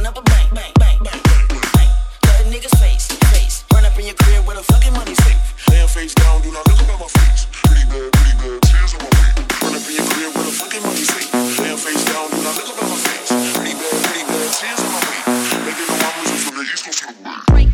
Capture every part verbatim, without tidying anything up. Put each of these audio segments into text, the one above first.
blowing up a bank, bank, bank, bank, bank, bank. Cut a nigga's face, face. Run up in your crib where the fucking money safe. Laying face down, do not look up at my face. Pretty bad, pretty bad, tears on my way. Run up in your crib where the fucking money safe. Laying face down, do not look up at my face. Pretty bad, pretty bad, tears on my way. Making no mamas from the east coast to the west.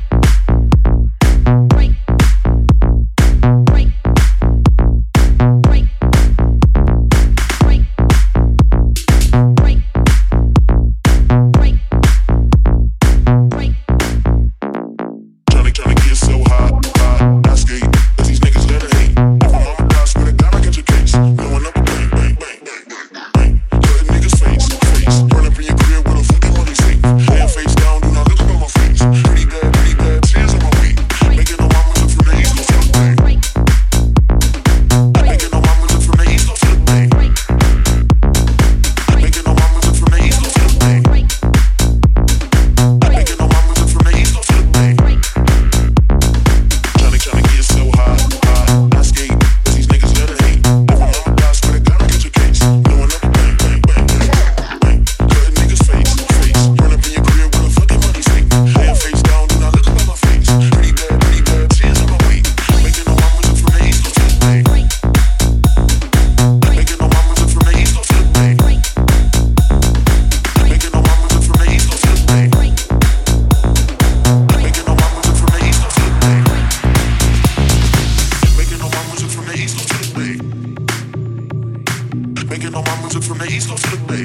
Making all my music from the east coast to the bay.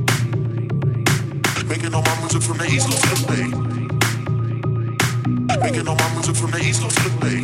Making all my music from the east coast to the bay. Making all my music from the east coast to the bay.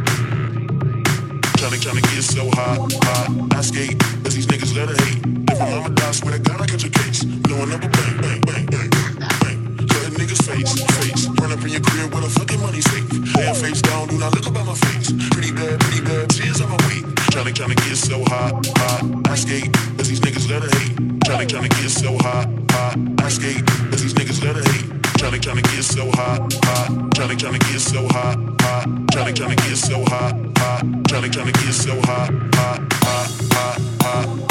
Tryna, tryna get so hot, hot. I skate, cause these niggas let it hate. If my mama dies, swear to God I catch a case. Blowing up a bang, bang, bang, bang, bang. Cutting niggas face, face. Run up in your crib where the fucking money safe. Laying face down, do not look up at my face. Pretty bad, pretty bad, tears on my way. Tryna, tryna get so hot, hot. I skate, cause these niggas let it hate. Tryna, tryna get so hot, hot. I skate, cause these niggas let it hate. Tryna, tryna get so hot, hot. Tryna, tryna get so hot, hot. Tryna, tryna get so hot, hot. Tryna, tryna get so hot, hot, hot, hot, hot.